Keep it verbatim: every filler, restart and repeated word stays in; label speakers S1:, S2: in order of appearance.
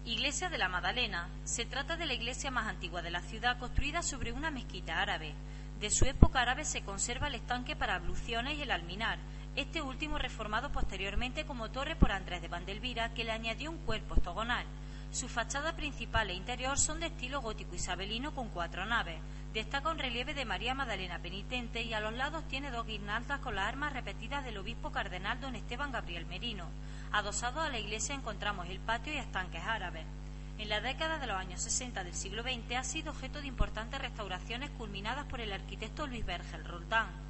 S1: Iglesia de la Madalena. Se trata de la iglesia más antigua de la ciudad, construida sobre una mezquita árabe. De su época árabe se conserva el estanque para abluciones y el alminar, este último reformado posteriormente como torre por Andrés de Vandelvira, que le añadió un cuerpo octogonal. Su fachada principal e interior son de estilo gótico isabelino con cuatro naves. Destaca un relieve de María Magdalena penitente y a los lados tiene dos guirnaldas con las armas repetidas del obispo cardenal don Esteban Gabriel Merino. Adosado a la iglesia encontramos el patio y estanques árabes. En la década de los años sesenta del siglo veinte ha sido objeto de importantes restauraciones culminadas por el arquitecto Luis Vergel Roldán.